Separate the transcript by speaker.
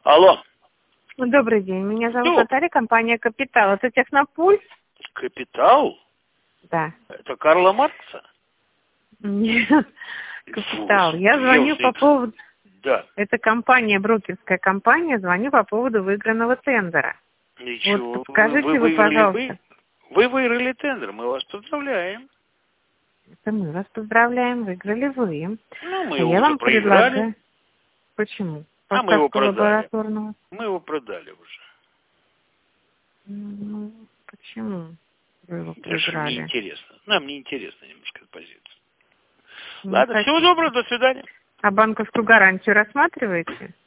Speaker 1: Алло.
Speaker 2: Добрый день. Меня зовут
Speaker 1: Кто?
Speaker 2: Наталья, компания «Капитал». Это Технопульс?
Speaker 1: Капитал?
Speaker 2: Да.
Speaker 1: Это Карла Маркса?
Speaker 2: Нет. Капитал. Я звоню по поводу...
Speaker 1: Да.
Speaker 2: Это компания, брокерская компания. Звоню по поводу выигранного тендера.
Speaker 1: Ничего.
Speaker 2: Вот подскажите вы, пожалуйста.
Speaker 1: Вы выиграли тендер, мы вас поздравляем.
Speaker 2: Это мы вас поздравляем, выиграли вы.
Speaker 1: Ну, мы
Speaker 2: А
Speaker 1: его
Speaker 2: я
Speaker 1: уже
Speaker 2: вам
Speaker 1: проиграли.
Speaker 2: предлагаю... Почему?
Speaker 1: А мы его
Speaker 2: Поставку
Speaker 1: продали.
Speaker 2: лабораторного.
Speaker 1: Мы его продали уже.
Speaker 2: Ну, почему вы его
Speaker 1: Потому что
Speaker 2: проиграли?
Speaker 1: неинтересно. Нам неинтересно немножко эта позиция.
Speaker 2: Не
Speaker 1: Ладно,
Speaker 2: хотите.
Speaker 1: всего доброго, до свидания.
Speaker 2: А банковскую гарантию рассматриваете?